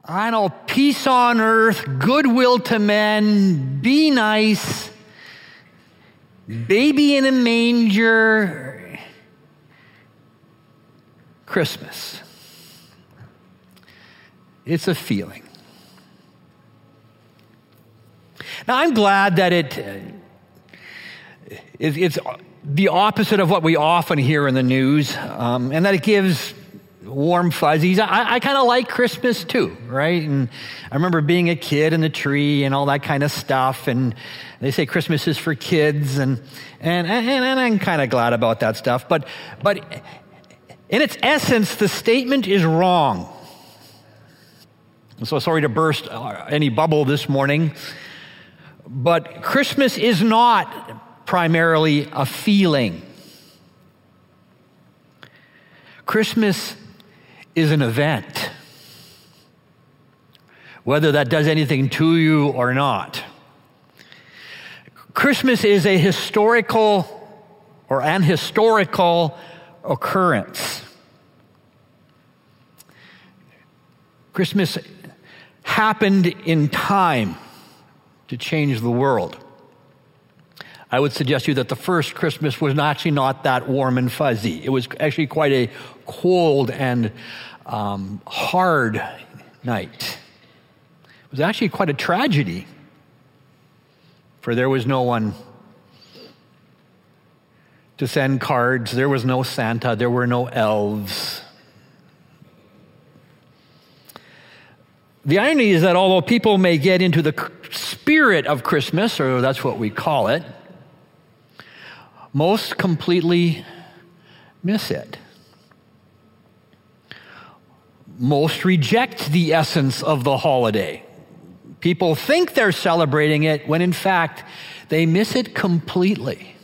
I know, peace on earth, goodwill to men, be nice, baby in a manger, Christmas. It's a feeling. Now, I'm glad that it's the opposite of what we often hear in the news, and that it gives warm fuzzies. I kind of like Christmas too, right? And I remember being a kid in the tree and all that kind of stuff, and they say Christmas is for kids, and I'm kind of glad about that stuff. But in its essence, the statement is wrong. I'm so sorry to burst any bubble this morning, but Christmas is not primarily a feeling. Christmas is an event, whether that does anything to you or not. Christmas is an historical occurrence. Christmas happened in time to change the world. I would suggest to you that the first Christmas was actually not that warm and fuzzy. It was actually quite a cold and hard night. It was actually quite a tragedy, for there was no one to send cards. There was no Santa. There were no elves. The irony is that although people may get into the spirit of Christmas, or that's what we call it, most completely miss it. Most reject the essence of the holiday. People think they're celebrating it when in fact they miss it completely.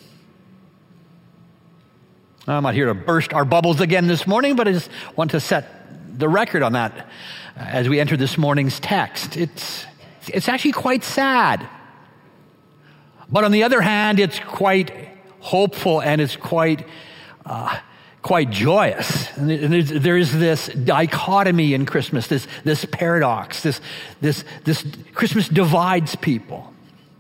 I'm not here to burst our bubbles again this morning, but I just want to set the record on that as we enter this morning's text. It's actually quite sad. But on the other hand, it's quite hopeful and it's quite joyous. And there is this dichotomy in Christmas, this paradox, this Christmas divides people.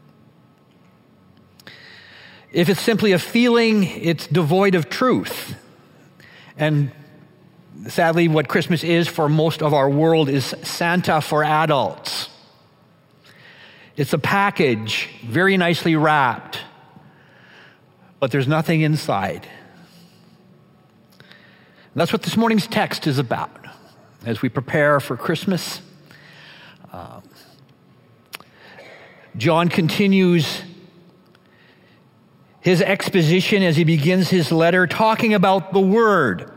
If it's simply a feeling, it's devoid of truth. And sadly, what Christmas is for most of our world is Santa for adults. It's a package, very nicely wrapped, but there's nothing inside. And that's what this morning's text is about. As we prepare for Christmas, John continues his exposition as he begins his letter talking about the Word.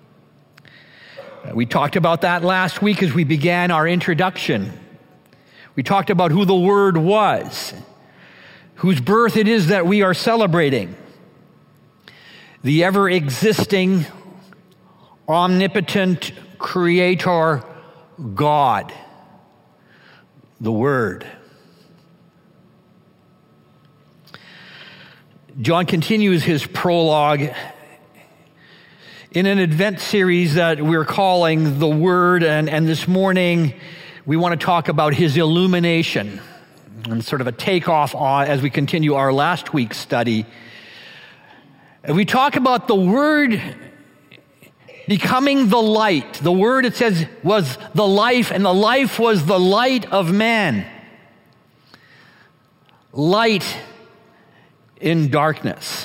We talked about that last week as we began our introduction. We talked about who the Word was, whose birth it is that we are celebrating. The ever-existing, omnipotent Creator God, the Word. John continues his prologue in an Advent series that we're calling The Word, and this morning we want to talk about his illumination and sort of a takeoff on as we continue our last week's study. And we talk about the Word becoming the light. The Word, it says, was the life, and the life was the light of man. Light in darkness.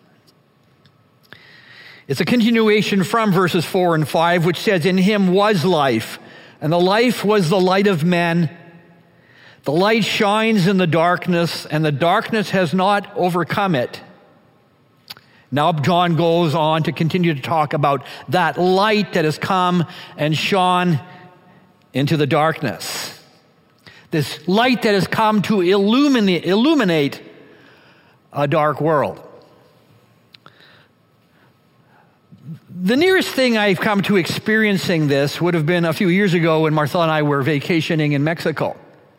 It's a continuation from verses 4 and 5, which says, "In him was life, and the life was the light of men. The light shines in the darkness, and the darkness has not overcome it." Now John goes on to continue to talk about that light that has come and shone into the darkness. This light that has come to illuminate a dark world. The nearest thing I've come to experiencing this would have been a few years ago when Marcella and I were vacationing in Mexico.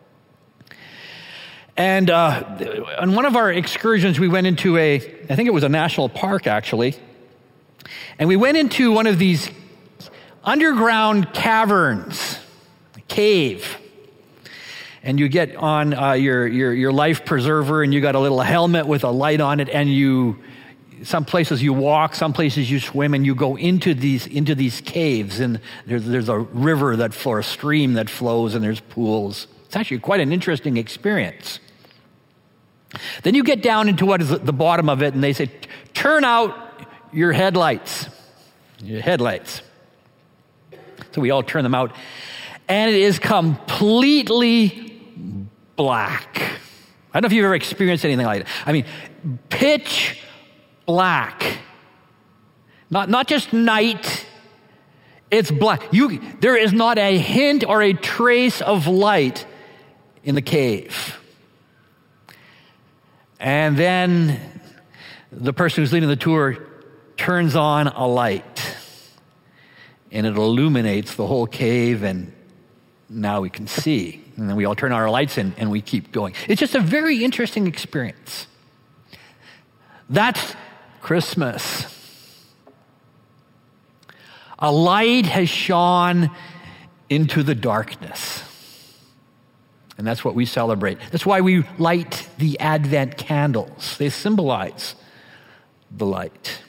And on one of our excursions, we went into I think it was a national park actually, and we went into one of these underground caverns, cave. And you get on your life preserver, and you got a little helmet with a light on it, and some places you walk, some places you swim, and you go into these caves, and there's a river or a stream that flows, and there's pools. It's actually quite an interesting experience. Then you get down into what is at the bottom of it, and they say, turn out your headlights. Your headlights. So we all turn them out, and it is completely black. I don't know if you've ever experienced anything like that. I mean, pitch black. Not just night, it's black. There is not a hint or a trace of light in the cave. And then the person who's leading the tour turns on a light, and it illuminates the whole cave, and now we can see. And then we all turn on our lights and we keep going. It's just a very interesting experience. That's Christmas. A light has shone into the darkness. And that's what we celebrate. That's why we light the Advent candles. They symbolize the light.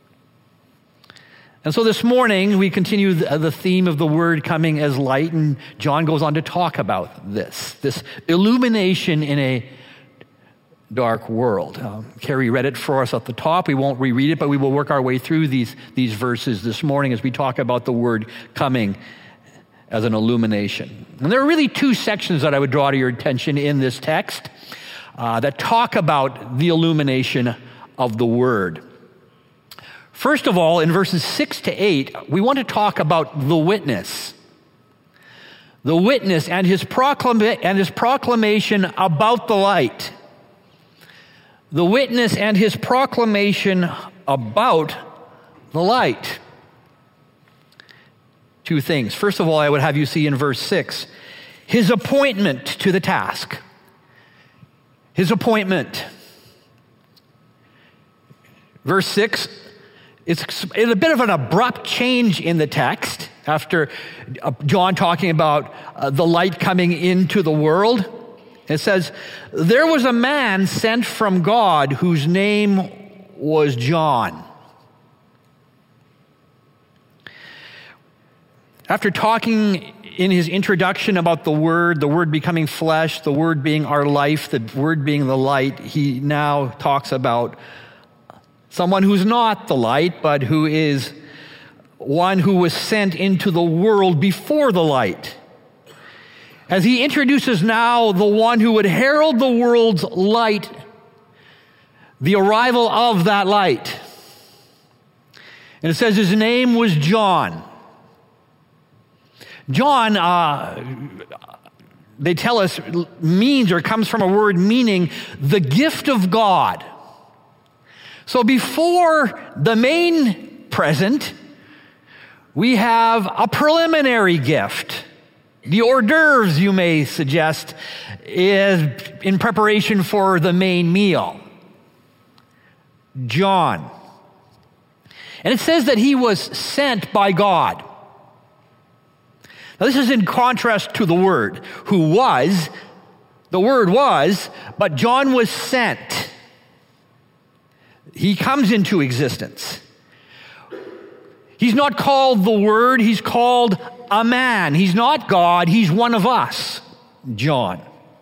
And so this morning, we continue the theme of the Word coming as light, and John goes on to talk about this illumination in a dark world. Carrie read it for us at the top. We won't reread it, but we will work our way through these verses this morning as we talk about the Word coming as an illumination. And there are really two sections that I would draw to your attention in this text that talk about the illumination of the Word. First of all, in verses 6 to 8, we want to talk about the witness. The witness and his proclamation about the light. The witness and his proclamation about the light. Two things. First of all, I would have you see in verse 6, his appointment to the task. His appointment. Verse 6, it's a bit of an abrupt change in the text after John talking about the light coming into the world. It says, there was a man sent from God whose name was John. After talking in his introduction about the Word becoming flesh, the Word being our life, the Word being the light, he now talks about someone who's not the light, but who is one who was sent into the world before the light. As he introduces now the one who would herald the world's light, the arrival of that light. And it says his name was John. John, they tell us, means or comes from a word meaning the gift of God. So before the main present, we have a preliminary gift. The hors d'oeuvres, you may suggest, is in preparation for the main meal. John. And it says that he was sent by God. Now this is in contrast to the Word, who was, the Word was, but John was sent. He comes into existence. He's not called the Word, he's called a man. He's not God, he's one of us, John.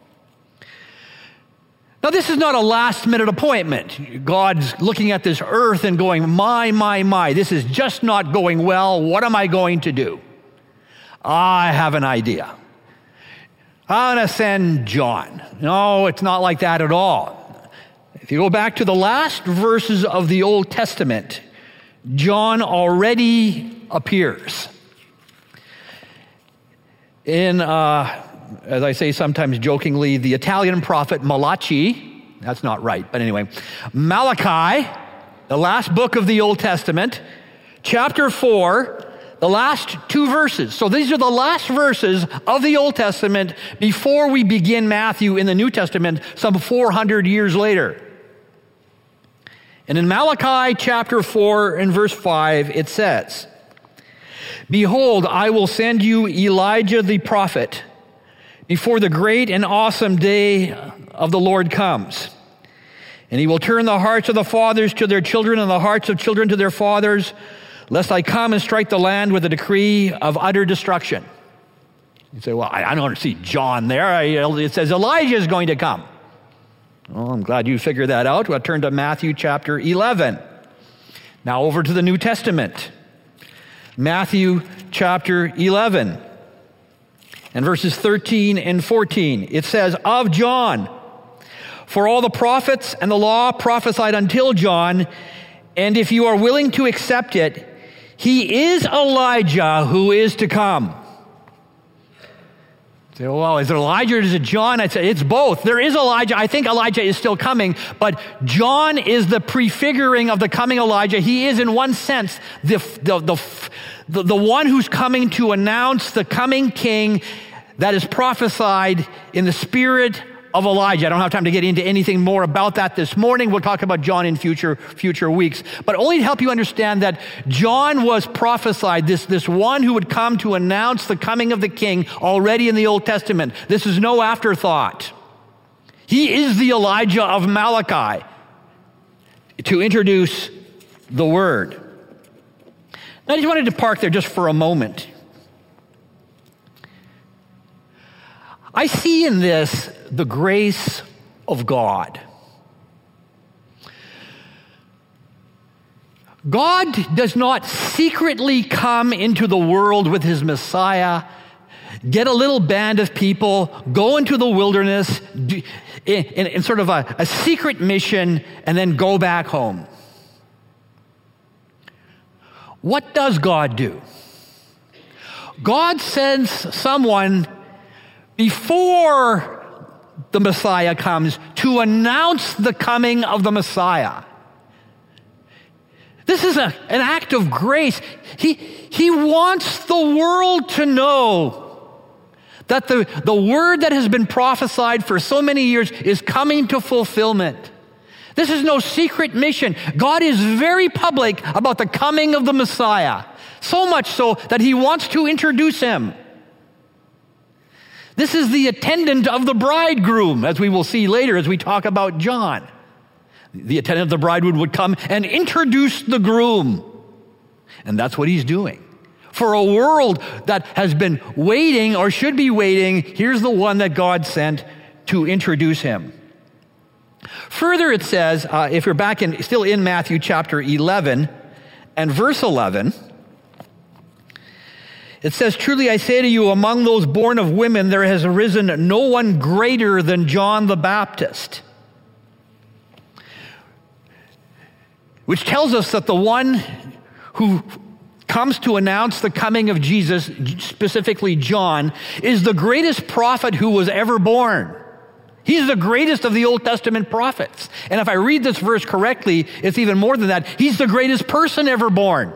Now this is not a last-minute appointment. God's looking at this earth and going, my, this is just not going well. What am I going to do? I have an idea. I'm going to send John. No, it's not like that at all. If you go back to the last verses of the Old Testament, John already appears. In, as I say sometimes jokingly, the Italian prophet Malachi, that's not right, but anyway, Malachi, the last book of the Old Testament, chapter 4, the last two verses. So these are the last verses of the Old Testament before we begin Matthew in the New Testament some 400 years later. And in Malachi chapter 4 and verse 5, it says, Behold, I will send you Elijah the prophet before the great and awesome day of the Lord comes. And he will turn the hearts of the fathers to their children and the hearts of children to their fathers, lest I come and strike the land with a decree of utter destruction. You say, well, I don't see John there. It says Elijah is going to come. Well, I'm glad you figured that out. We'll turn to Matthew chapter 11. Now over to the New Testament. Matthew chapter 11 and verses 13 and 14. It says, of John, for all the prophets and the law prophesied until John, and if you are willing to accept it, he is Elijah who is to come. You say, well, is it Elijah or is it John? I'd say it's both. There is Elijah. I think Elijah is still coming, but John is the prefiguring of the coming Elijah. He is, in one sense, the one who's coming to announce the coming king that is prophesied in the spirit of Elijah. I don't have time to get into anything more about that this morning. We'll talk about John in future weeks. But only to help you understand that John was prophesied, this one who would come to announce the coming of the king already in the Old Testament. This is no afterthought. He is the Elijah of Malachi to introduce the word. Now I just wanted to park there just for a moment. I see in this the grace of God. God does not secretly come into the world with his Messiah, get a little band of people, go into the wilderness in sort of a secret mission, and then go back home. What does God do? God sends someone before the Messiah comes to announce the coming of the Messiah. This is an act of grace. He wants the world to know that the word that has been prophesied for so many years is coming to fulfillment. This is no secret mission. God is very public about the coming of the Messiah, so much so that he wants to introduce him. This is the attendant of the bridegroom, as we will see later as we talk about John. The attendant of the bridegroom would come and introduce the groom. And that's what he's doing. For a world that has been waiting or should be waiting, here's the one that God sent to introduce him. Further, it says, if you're back still in Matthew chapter 11 and verse 11, it says, truly I say to you, among those born of women, there has arisen no one greater than John the Baptist. Which tells us that the one who comes to announce the coming of Jesus, specifically John, is the greatest prophet who was ever born. He's the greatest of the Old Testament prophets. And if I read this verse correctly, it's even more than that. He's the greatest person ever born.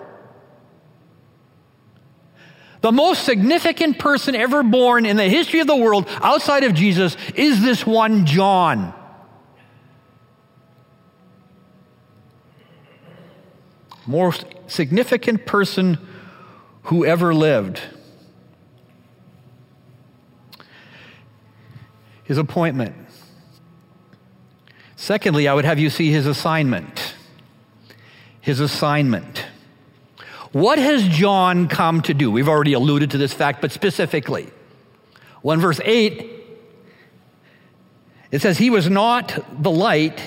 The most significant person ever born in the history of the world outside of Jesus is this one John. Most significant person who ever lived. His appointment. Secondly, I would have you see his assignment. His assignment. What has John come to do? We've already alluded to this fact, but specifically. Well, in verse 8, it says, he was not the light,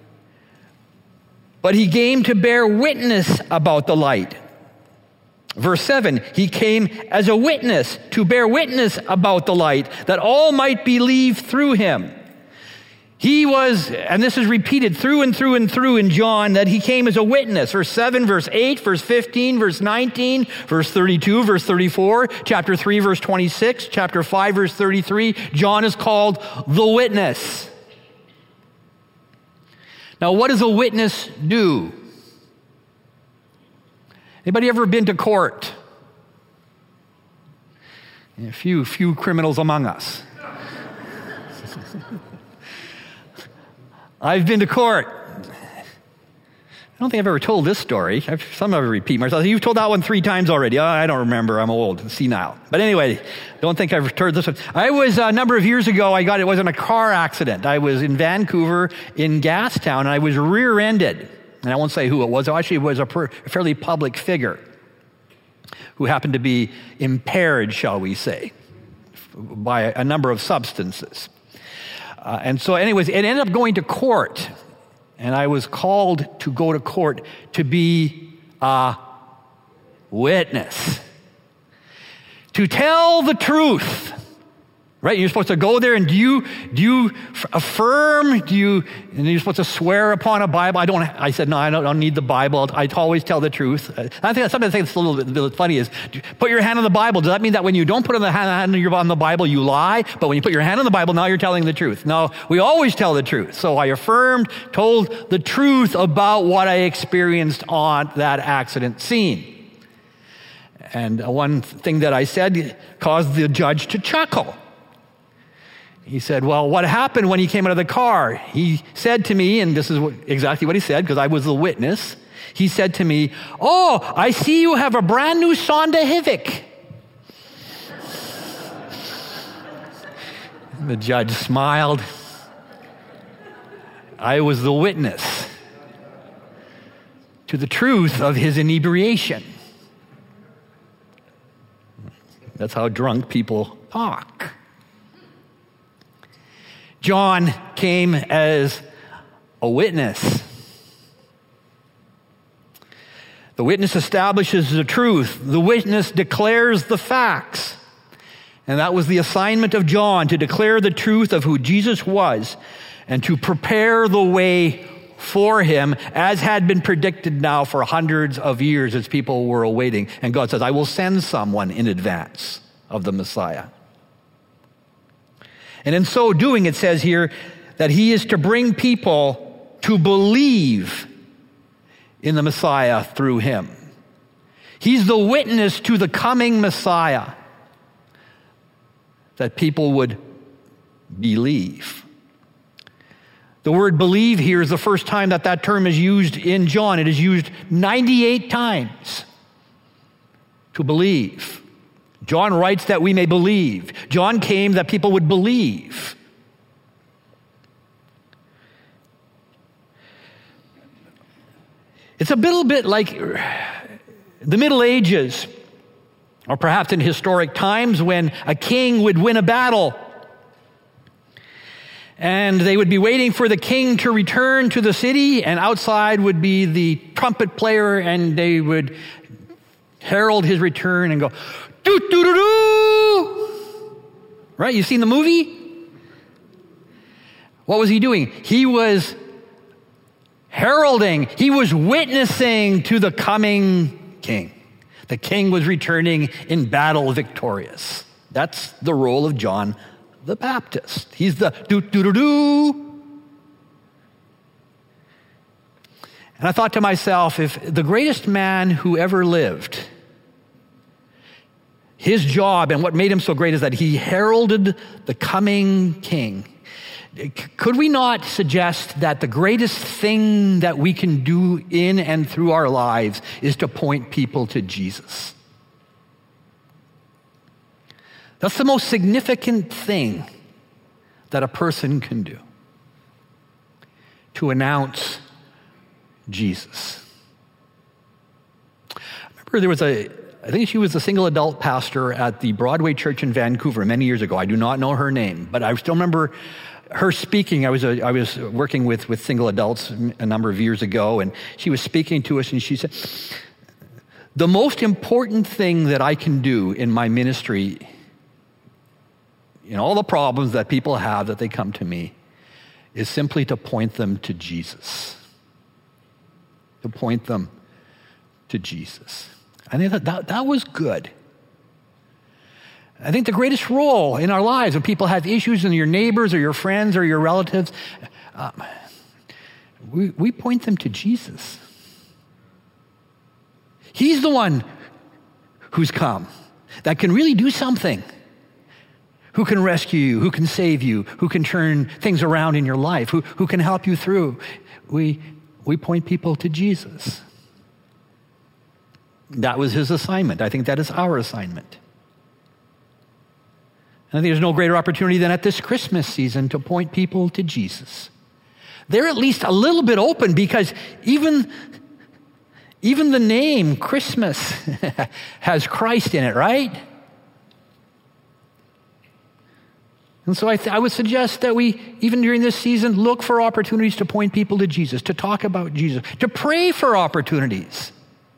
but he came to bear witness about the light. Verse 7, he came as a witness to bear witness about the light, that all might believe through him. He was, and this is repeated through and through and through in John, that he came as a witness. Verse 7, verse 8, verse 15, verse 19, verse 32, verse 34, chapter 3, verse 26, chapter 5, verse 33. John is called the witness. Now, what does a witness do? Anybody ever been to court? A few criminals among us. I've been to court. don't think I've ever told this story. Some of it repeat myself. You've told that one 3 times already. Oh, I don't remember. I'm old, senile. But anyway, don't think I've heard this one. I was, a number of years ago, it was in a car accident. I was in Vancouver in Gastown, and I was rear-ended. And I won't say who it was. Actually, it was a fairly public figure who happened to be impaired, shall we say, by a number of substances. And so anyways, it ended up going to court. And I was called to go to court to be a witness. To tell the truth. Right? You're supposed to go there, and do you affirm? And you're supposed to swear upon a Bible? I said, no, I don't need the Bible. I always tell the truth. I think something that's a little bit funny is, put your hand on the Bible. Does that mean that when you don't put on the hand on the Bible, you lie? But when you put your hand on the Bible, now you're telling the truth. No, we always tell the truth. So I affirmed, told the truth about what I experienced on that accident scene. And one thing that I said caused the judge to chuckle. He said, well, what happened when he came out of the car? He said to me, and this is exactly what he said, because I was the witness. He said to me, oh, I see you have a brand new Sonda Civic. The judge smiled. I was the witness to the truth of his inebriation. That's how drunk people talk. John came as a witness. The witness establishes the truth. The witness declares the facts. And that was the assignment of John, to declare the truth of who Jesus was and to prepare the way for him, as had been predicted now for hundreds of years as people were awaiting. And God says, I will send someone in advance of the Messiah. And in so doing, it says here that he is to bring people to believe in the Messiah through him. He's the witness to the coming Messiah, that people would believe. The word believe here is the first time that term is used in John. It is used 98 times. To believe. John writes that we may believe. John came that people would believe. It's a little bit like the Middle Ages, or perhaps in historic times when a king would win a battle. And they would be waiting for the king to return to the city, and outside would be the trumpet player, and they would herald his return and go, doo-doo-doo-doo! Right? You've seen the movie? What was he doing? He was heralding. He was witnessing to the coming king. The king was returning in battle victorious. That's the role of John the Baptist. He's the doo-doo-doo-doo. And I thought to myself, if the greatest man who ever lived, his job and what made him so great is that he heralded the coming king. Could we not suggest that the greatest thing that we can do in and through our lives is to point people to Jesus? That's the most significant thing that a person can do. To announce Jesus. I remember there was I think she was a single adult pastor at the Broadway Church in Vancouver many years ago. I do not know her name, but I still remember her speaking. I was working with single adults a number of years ago, and she was speaking to us, and she said, the most important thing that I can do in my ministry, in all the problems that people have that they come to me, is simply to point them to Jesus. To point them to Jesus. I think that was good. I think the greatest role in our lives when people have issues, and your neighbors or your friends or your relatives, we point them to Jesus. He's the one who's come that can really do something, who can rescue you, who can save you, who can turn things around in your life, who can help you through. We we point people to Jesus. That was his assignment. I think that is our assignment. And I think there's no greater opportunity than at this Christmas season to point people to Jesus. They're at least a little bit open because even the name Christmas has Christ in it, right? And so I would suggest that we, even during this season, look for opportunities to point people to Jesus, to talk about Jesus, to pray for opportunities.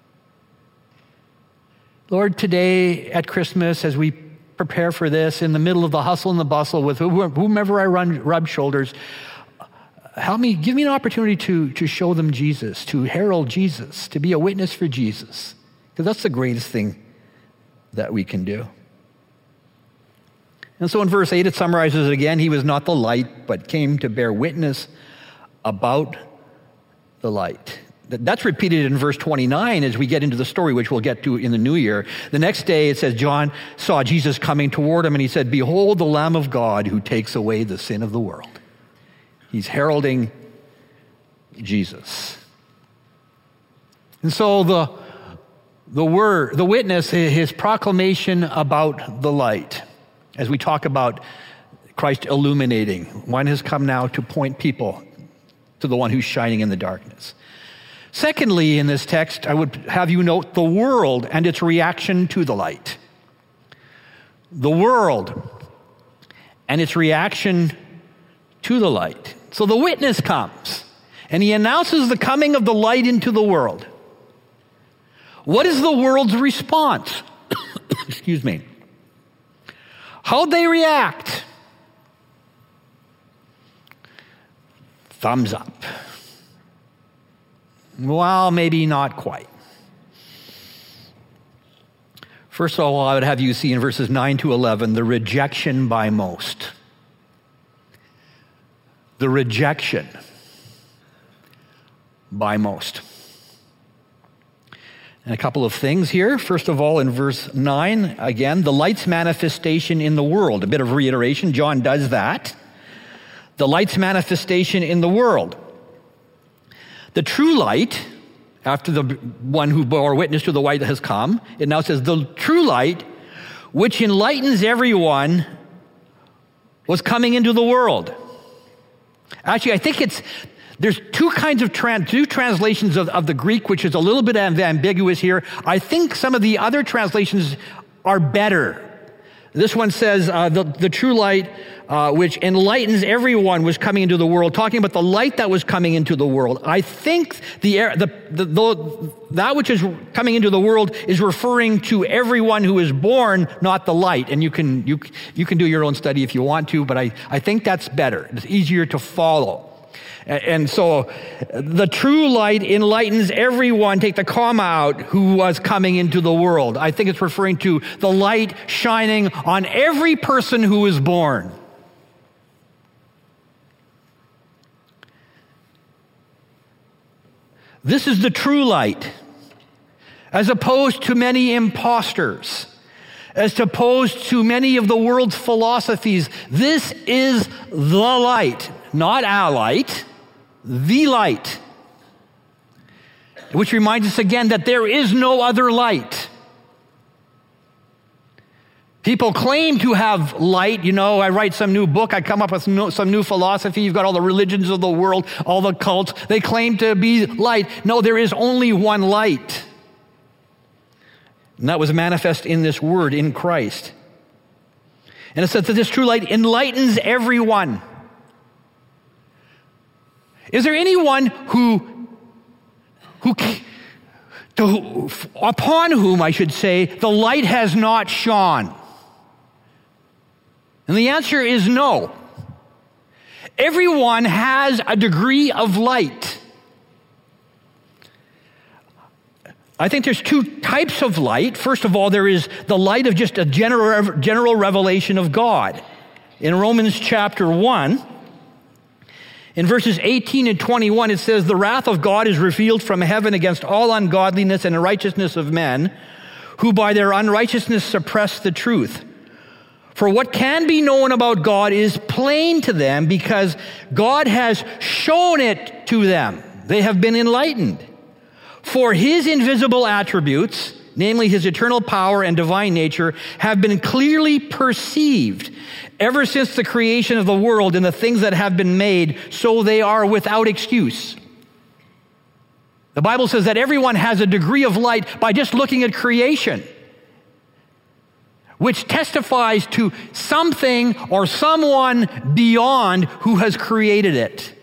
Lord, today at Christmas, as we prepare for this, in the middle of the hustle and the bustle with whomever I rub shoulders, give me an opportunity to show them Jesus, to herald Jesus, to be a witness for Jesus. Because that's the greatest thing that we can do. And so in verse 8, it summarizes it again. He was not the light, but came to bear witness about the light. That's repeated in verse 29 as we get into the story, which we'll get to in the new year. The next day, it says, John saw Jesus coming toward him, and he said, "Behold, the Lamb of God who takes away the sin of the world." He's heralding Jesus. And so the witness, his proclamation about the light, as we talk about Christ illuminating, one has come now to point people to the one who's shining in the darkness. Secondly, in this text, I would have you note the world and its reaction to the light. The world and its reaction to the light. So the witness comes, and he announces the coming of the light into the world. What is the world's response? Excuse me. How'd they react? Thumbs up. Well, maybe not quite. First of all, I would have you see in verses 9 to 11, the rejection by most. The rejection by most. And a couple of things here. First of all, in verse 9, again, the light's manifestation in the world. A bit of reiteration. John does that. The light's manifestation in the world. The true light, after the one who bore witness to the light has come, it now says, the true light, which enlightens everyone, was coming into the world. Actually, I think there's two kinds of two translations of the Greek, which is a little bit ambiguous here. I think some of the other translations are better. This one says, the true light, which enlightens everyone, was coming into the world, talking about the light that was coming into the world. I think that which is coming into the world is referring to everyone who is born, not the light. And you can do your own study if you want to, but I think that's better. It's easier to follow. And so the true light enlightens everyone, take the comma out, who was coming into the world. I think it's referring to the light shining on every person who is born. This is the true light, as opposed to many imposters, as opposed to many of the world's philosophies. This is the light, not a light. The light, which reminds us again that there is no other light. People claim to have light. You know, I write some new book, I come up with some new philosophy. You've got all the religions of the world, all the cults. They claim to be light. No, there is only one light. And that was manifest in this word, in Christ. And it says that this true light enlightens everyone. Is there anyone upon whom, I should say, the light has not shone? And the answer is no. Everyone has a degree of light. I think there's two types of light. First of all, there is the light of just a general revelation of God. In Romans chapter 1, in verses 18 and 21, it says, "The wrath of God is revealed from heaven against all ungodliness and unrighteousness of men, who by their unrighteousness suppress the truth. For what can be known about God is plain to them, because God has shown it to them." they have been enlightened. For his invisible attributes, namely his eternal power and divine nature, have been clearly perceived ever since the creation of the world and the things that have been made, so they are without excuse. The Bible says that everyone has a degree of light by just looking at creation, which testifies to something or someone beyond who has created it.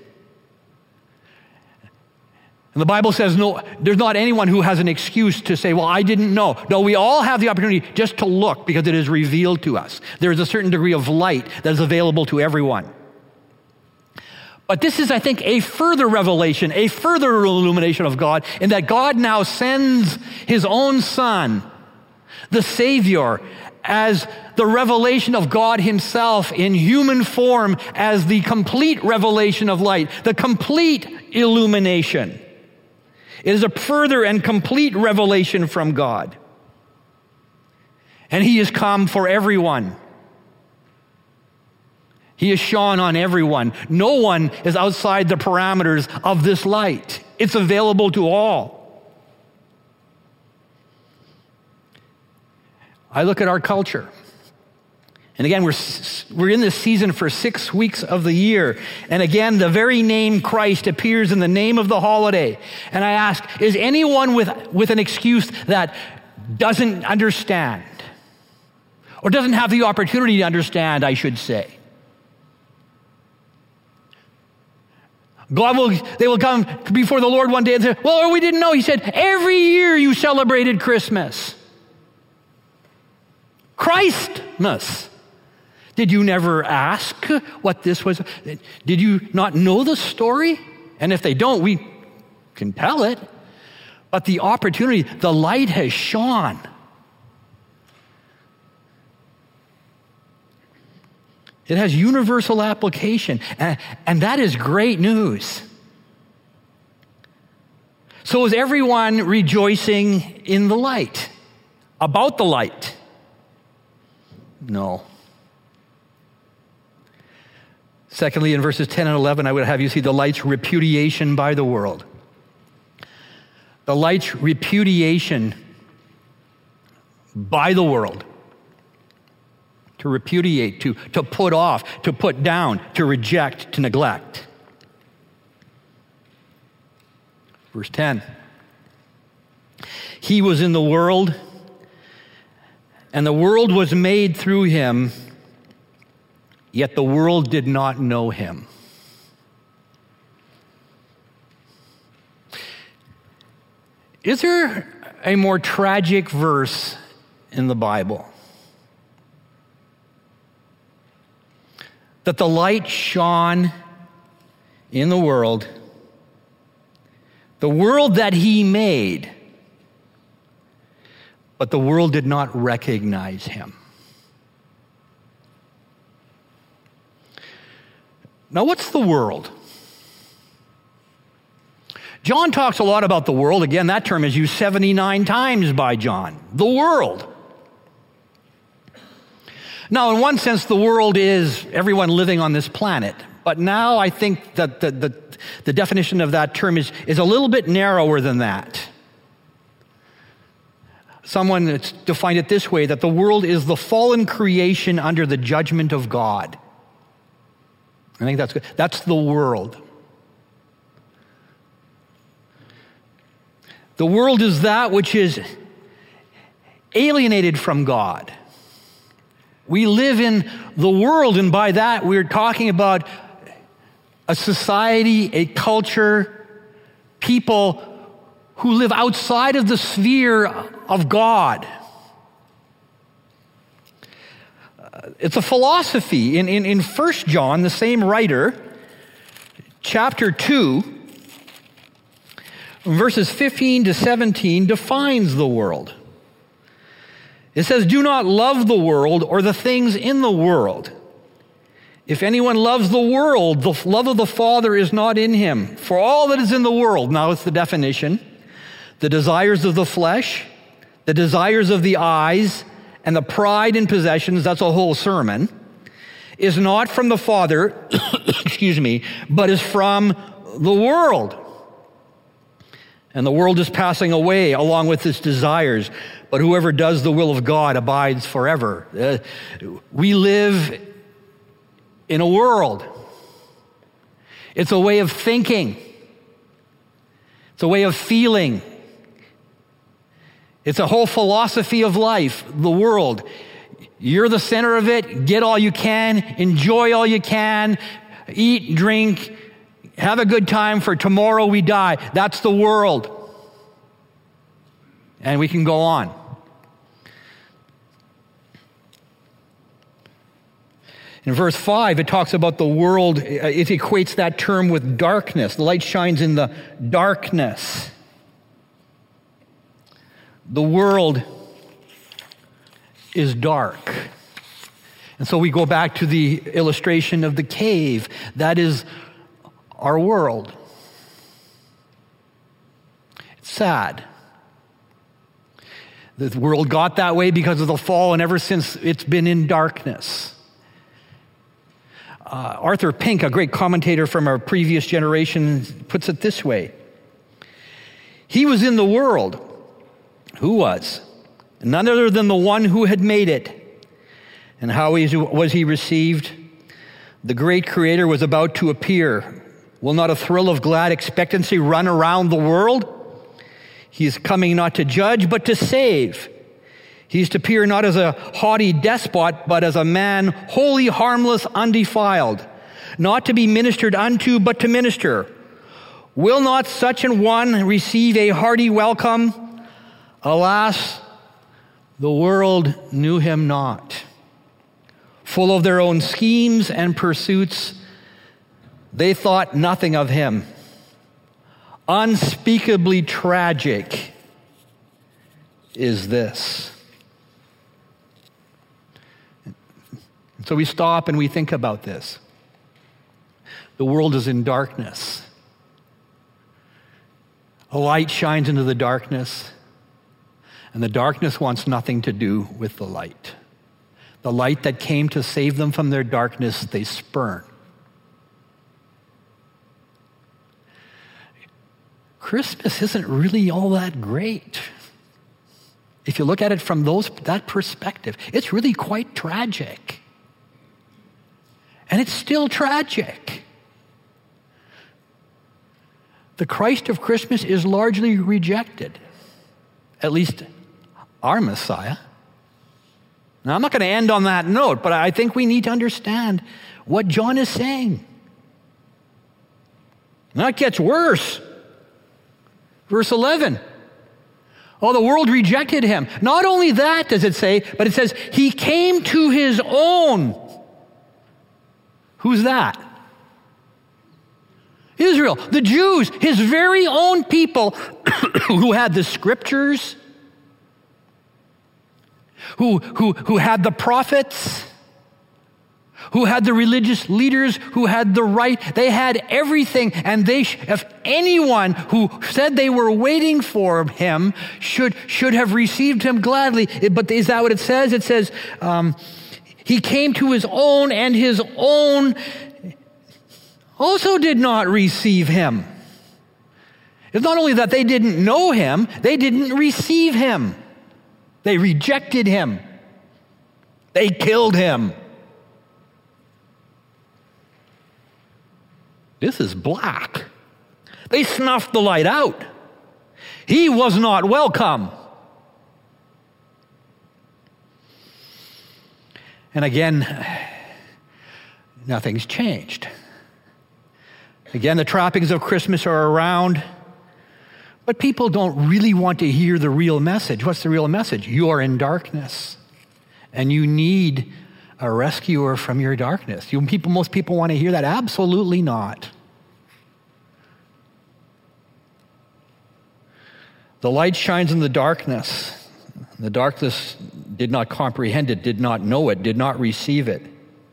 And the Bible says no, there's not anyone who has an excuse to say, well, I didn't know. No, we all have the opportunity just to look because it is revealed to us. There is a certain degree of light that is available to everyone. But this is, I think, a further revelation, a further illumination of God, in that God now sends his own Son, the Savior, as the revelation of God himself in human form, as the complete revelation of light, the complete illumination. It is a further and complete revelation from God. And he has come for everyone. He has shone on everyone. No one is outside the parameters of this light. It's available to all. I look at our culture. And again, we're in this season for 6 weeks of the year. And again, the very name Christ appears in the name of the holiday. And I ask, is anyone with an excuse that doesn't understand? Or doesn't have the opportunity to understand, I should say? They will come before the Lord one day and say, well, we didn't know. He said, every year you celebrated Christmas. Christmas. Did you never ask what this was? Did you not know the story? And if they don't, we can tell it. But the opportunity, the light has shone. It has universal application. And that is great news. So is everyone rejoicing in the light? About the light? No. Secondly, in verses 10 and 11, I would have you see the light's repudiation by the world. The light's repudiation by the world. To repudiate, to put off, to put down, to reject, to neglect. Verse 10. He was in the world, and the world was made through him, yet the world did not know him. Is there a more tragic verse in the Bible? That the light shone in the world that he made, but the world did not recognize him. Now, what's the world? John talks a lot about the world. Again, that term is used 79 times by John. The world. Now, in one sense, the world is everyone living on this planet. But now I think that the definition of that term is a little bit narrower than that. Someone defined it this way, that the world is the fallen creation under the judgment of God. I think that's good. That's the world. The world is that which is alienated from God. We live in the world, and by that we're talking about a society, a culture, people who live outside of the sphere of God. It's a philosophy. In 1 John, the same writer, chapter 2, verses 15 to 17, defines the world. It says, "Do not love the world or the things in the world. If anyone loves the world, the love of the Father is not in him. For all that is in the world," now it's the definition, "the desires of the flesh, the desires of the eyes, and the pride in possessions," that's a whole sermon, "is not from the Father," excuse me, "but is from the world." And the world is passing away along with its desires, but whoever does the will of God abides forever. We live in a world. It's a way of thinking. It's a way of feeling. It's a whole philosophy of life, the world. You're the center of it. Get all you can. Enjoy all you can. Eat, drink, have a good time, for tomorrow we die. That's the world. And we can go on. In verse 5, it talks about the world. It equates that term with darkness. The light shines in the darkness. The world is dark. And so we go back to the illustration of the cave. That is our world. It's sad. The world got that way because of the fall, and ever since it's been in darkness. Arthur Pink, a great commentator from our previous generation, puts it this way. He was in the world. Who was? None other than the one who had made it. And how was he received? The great Creator was about to appear. Will not a thrill of glad expectancy run around the world? He is coming not to judge, but to save. He is to appear not as a haughty despot, but as a man wholly harmless, undefiled, not to be ministered unto, but to minister. Will not such an one receive a hearty welcome? Alas, the world knew him not. Full of their own schemes and pursuits, they thought nothing of him. Unspeakably tragic is this. So we stop and we think about this. The world is in darkness. A light shines into the darkness, and the darkness wants nothing to do with the light. The light that came to save them from their darkness, they spurn. Christmas isn't really all that great. If you look at it from that perspective, it's really quite tragic. And it's still tragic. The Christ of Christmas is largely rejected, at least our Messiah. Now, I'm not going to end on that note, but I think we need to understand what John is saying. Now it gets worse. Verse 11. Oh, the world rejected him. Not only that does it say, but it says, he came to his own. Who's that? Israel, the Jews, his very own people who had the scriptures, who had the prophets, who had the religious leaders, who had the right. They had everything, and if anyone who said they were waiting for him should have received him gladly. But is that what it says? It says, he came to his own, and his own also did not receive him. It's not only that they didn't know him, they didn't receive him. They rejected him. They killed him. This is black. They snuffed the light out. He was not welcome. And again, nothing's changed. Again, the trappings of Christmas are around, but people don't really want to hear the real message. What's the real message? You are in darkness, and you need a rescuer from your darkness. Most people want to hear that? Absolutely not. The light shines in the darkness. The darkness did not comprehend it, did not know it, did not receive it.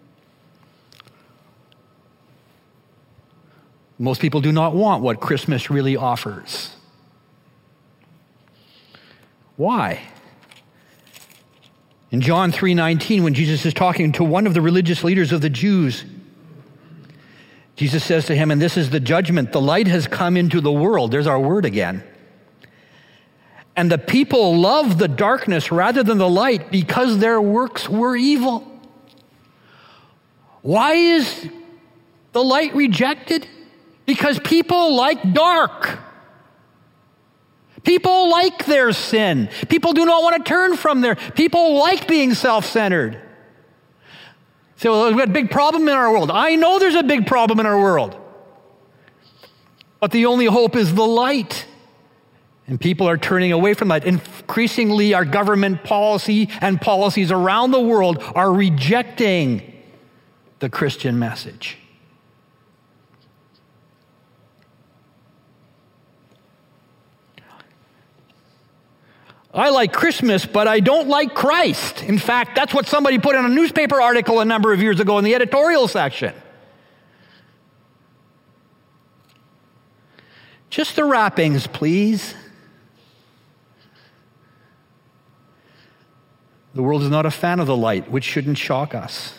Most people do not want what Christmas really offers. Why? In John 3:19, when Jesus is talking to one of the religious leaders of the Jews, Jesus says to him, and this is the judgment, the light has come into the world. There's our word again. And the people loved the darkness rather than the light because their works were evil. Why is the light rejected? Because people like dark. People like their sin. People do not want to turn from their. People like being self-centered. So well, we've got a big problem in our world. I know there's a big problem in our world. But the only hope is the light. And people are turning away from that. Increasingly, our government policy and policies around the world are rejecting the Christian message. I like Christmas, but I don't like Christ. In fact, that's what somebody put in a newspaper article a number of years ago in the editorial section. Just the wrappings, please. The world is not a fan of the light, which shouldn't shock us.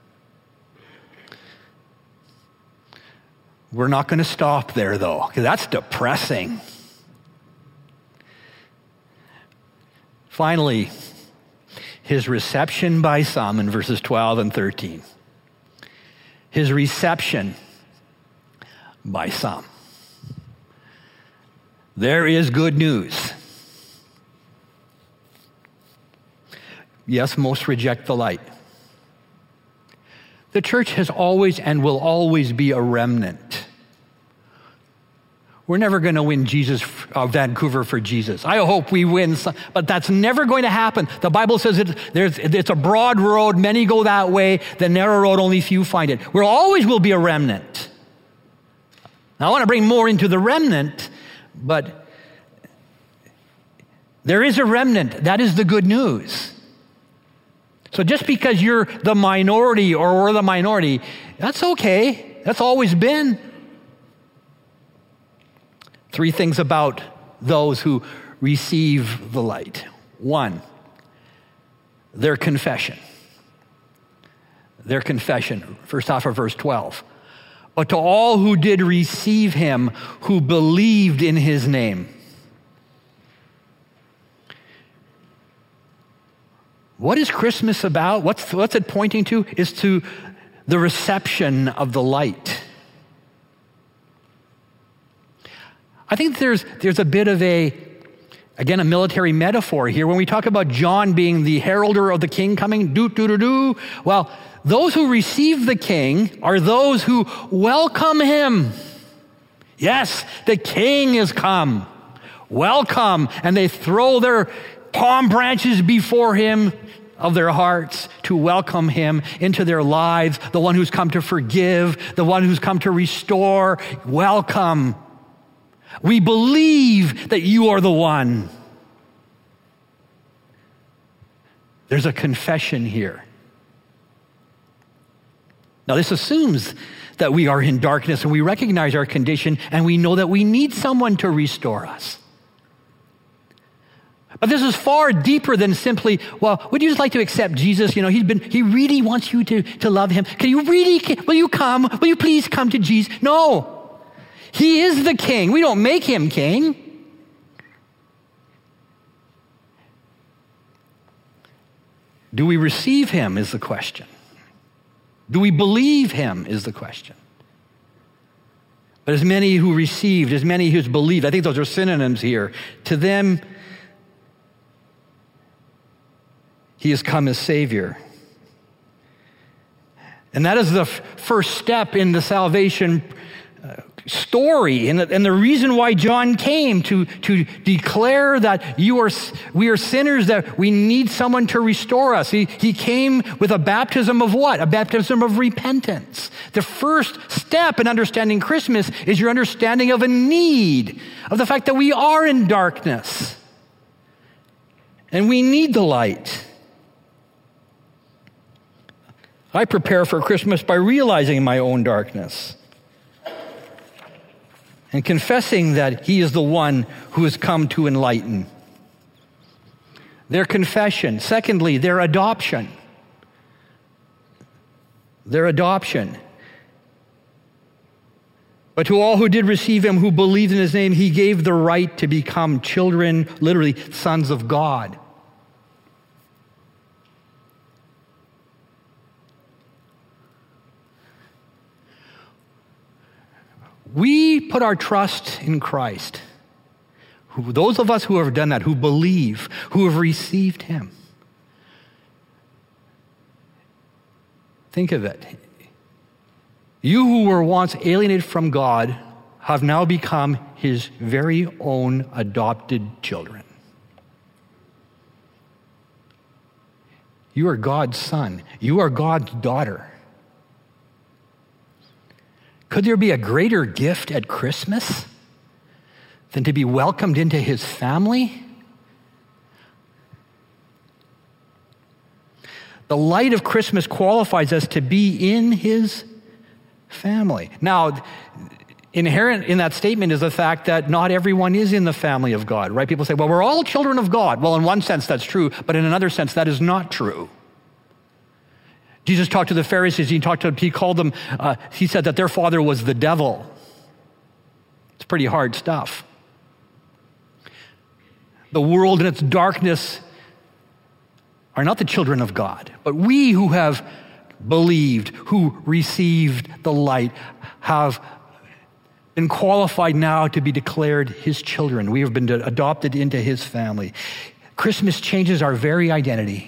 We're not going to stop there, though, because that's depressing. Finally, his reception by some in verses 12 and 13. His reception by some. There is good news. Yes, most reject the light. The church has always and will always be a remnant. We're never going to win Vancouver for Jesus. I hope we win, but that's never going to happen. The Bible says it's a broad road, many go that way. The narrow road, only few find it. We always will be a remnant. Now, I want to bring more into the remnant, but there is a remnant. That is the good news. So just because you're the minority or we're the minority, that's okay. That's always been. 3 things about those who receive the light. 1, their confession. Their confession. First half of verse 12. But to all who did receive him, who believed in his name. What is Christmas about? What's it pointing to? Is to the reception of the light. I think there's a bit of a military metaphor here. When we talk about John being the heralder of the king coming, well, those who receive the king are those who welcome him. Yes, the king is come. Welcome. And they throw their palm branches before him of their hearts to welcome him into their lives, the one who's come to forgive, the one who's come to restore. Welcome. We believe that you are the one. There's a confession here. Now, this assumes that we are in darkness and we recognize our condition and we know that we need someone to restore us. But this is far deeper than simply, well, would you just like to accept Jesus? You know, he really wants you to love him. Will you come? Will you please come to Jesus? No. He is the king. We don't make him king. Do we receive him is the question. Do we believe him is the question. But as many who received, as many who believed, I think those are synonyms here. To them, he has come as Savior. And that is the first step in the salvation story, and the reason why John came to declare that we are sinners, that we need someone to restore us. He came with a baptism of what? A baptism of repentance. The first step in understanding Christmas is your understanding of a need, of the fact that we are in darkness and we need the light. I prepare for Christmas by realizing my own darkness and confessing that he is the one who has come to enlighten. Their confession. Secondly, their adoption. Their adoption. But to all who did receive him, who believed in his name, he gave the right to become children, literally sons of God. We put our trust in Christ. Those of us who have done that, who believe, who have received him. Think of it. You who were once alienated from God have now become his very own adopted children. You are God's son. You are God's daughter. Could there be a greater gift at Christmas than to be welcomed into his family? The light of Christmas qualifies us to be in his family. Now, inherent in that statement is the fact that not everyone is in the family of God, right? People say, well, we're all children of God. Well, in one sense, that's true, but in another sense, that is not true. Jesus talked to the Pharisees. He called them, he said that their father was the devil. It's pretty hard stuff. The world and its darkness are not the children of God, but we who have believed, who received the light, have been qualified now to be declared his children. We have been adopted into his family. Christmas changes our very identity.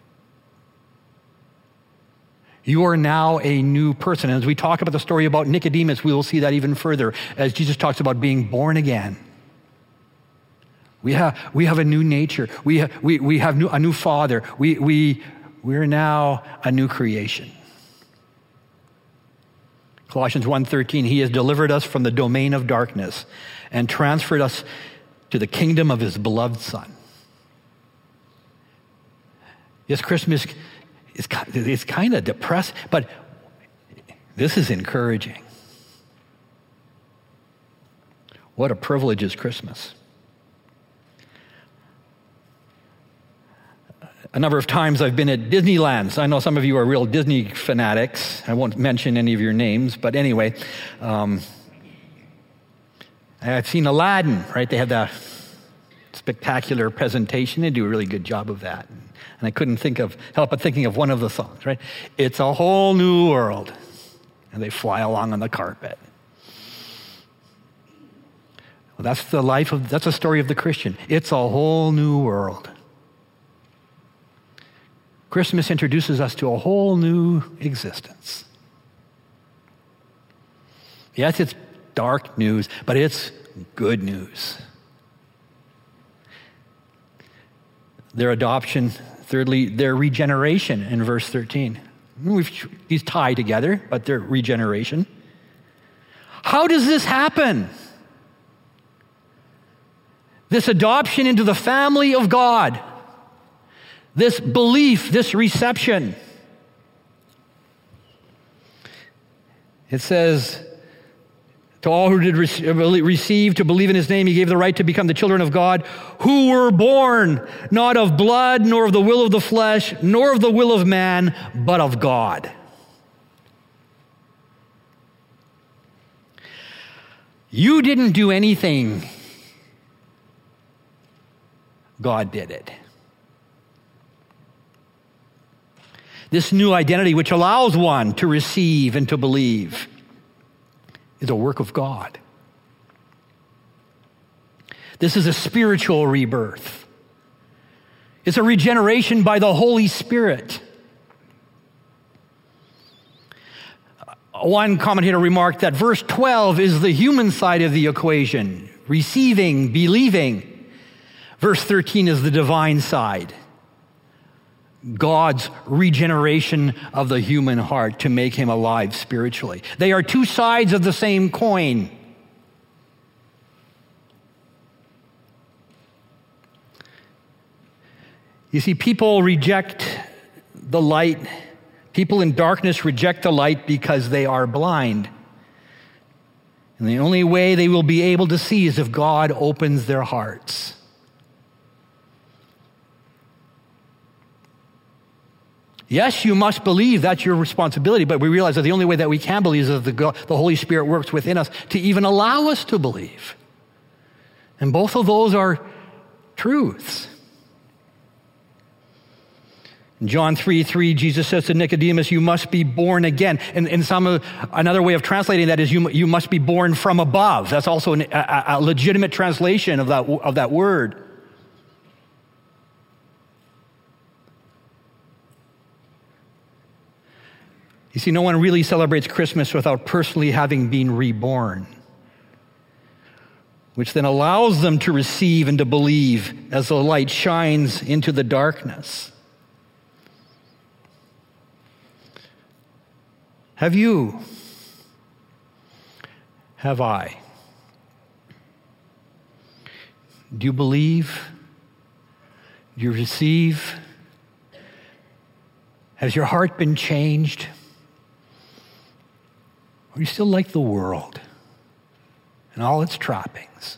You are now a new person. And as we talk about the story about Nicodemus, we will see that even further as Jesus talks about being born again. We have a new nature. We have a new father. We're now a new creation. Colossians 1:13, he has delivered us from the domain of darkness and transferred us to the kingdom of his beloved Son. Yes, Christmas is kind of depressing, but this is encouraging. What a privilege is Christmas. A number of times I've been at Disneyland. I know some of you are real Disney fanatics. I won't mention any of your names, but anyway, I've seen Aladdin, right? They have that spectacular presentation. They do a really good job of that. And I couldn't help but thinking of one of the songs, right? It's a whole new world. And they fly along on the carpet. Well, that's the story of the Christian. It's a whole new world. Christmas introduces us to a whole new existence. Yes, it's dark news, but it's good news. Their adoption, thirdly, their regeneration in verse 13. These tie together, but their regeneration. How does this happen? This adoption into the family of God. This belief, this reception. It says, to all who did receive, to believe in his name, he gave the right to become the children of God, who were born not of blood, nor of the will of the flesh, nor of the will of man, but of God. You didn't do anything. God did it. This new identity, which allows one to receive and to believe, is a work of God. This is a spiritual rebirth. It's a regeneration by the Holy Spirit. One commentator remarked that verse 12 is the human side of the equation, receiving, believing. Verse 13 is the divine side. God's regeneration of the human heart to make him alive spiritually. They are two sides of the same coin. You see, people reject the light. People in darkness reject the light because they are blind. And the only way they will be able to see is if God opens their hearts. Yes, you must believe. That's your responsibility. But we realize that the only way that we can believe is that the Holy Spirit works within us to even allow us to believe. And both of those are truths. In John 3:3, Jesus says to Nicodemus, you must be born again. And another way of translating that is you must be born from above. That's also a legitimate translation of that word. You see, no one really celebrates Christmas without personally having been reborn, which then allows them to receive and to believe as the light shines into the darkness. Have you? Have I? Do you believe? Do you receive? Has your heart been changed? Or are you still like the world and all its trappings?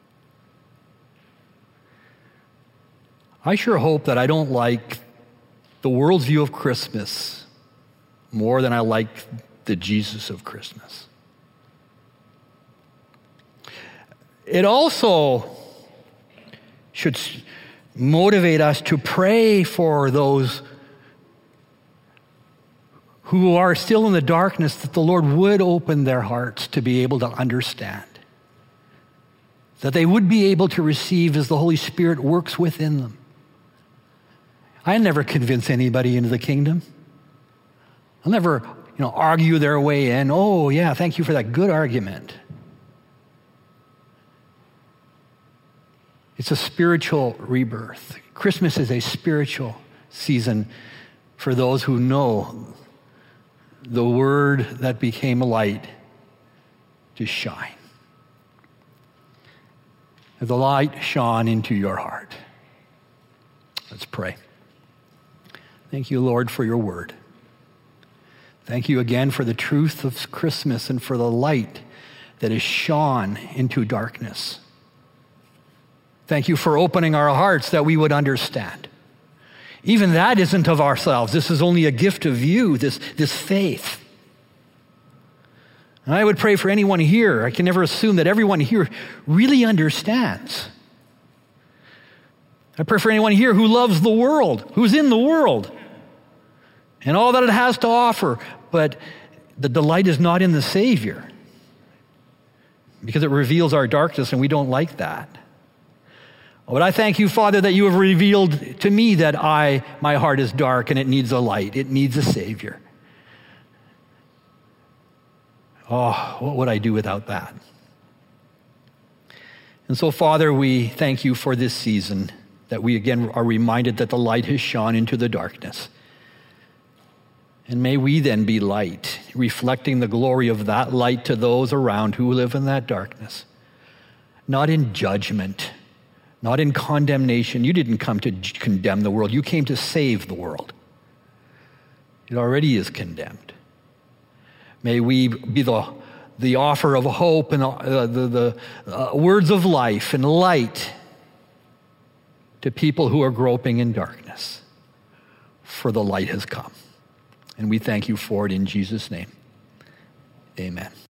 I sure hope that I don't like the world's view of Christmas more than I like the Jesus of Christmas. It also should motivate us to pray for those who are still in the darkness, that the Lord would open their hearts to be able to understand, that they would be able to receive as the Holy Spirit works within them. I never convince anybody into the kingdom. I'll never, argue their way in. Oh, yeah, thank you for that good argument. It's a spiritual rebirth. Christmas is a spiritual season for those who know the word that became light to shine. The light shone into your heart. Let's pray. Thank you, Lord, for your word. Thank you again for the truth of Christmas and for the light that is shone into darkness. Thank you for opening our hearts that we would understand. Even that isn't of ourselves. This is only a gift of you, this faith. And I would pray for anyone here. I can never assume that everyone here really understands. I pray for anyone here who loves the world, who's in the world, and all that it has to offer. But the delight is not in the Savior, because it reveals our darkness, and we don't like that. But I thank you, Father, that you have revealed to me that my heart is dark and it needs a light. It needs a Savior. Oh, what would I do without that? And so, Father, we thank you for this season, that we again are reminded that the light has shone into the darkness. And may we then be light, reflecting the glory of that light to those around who live in that darkness. Not in judgment, not in condemnation. You didn't come to condemn the world. You came to save the world. It already is condemned. May we be the offer of hope and the words of life and light to people who are groping in darkness, for the light has come. And we thank you for it in Jesus' name. Amen.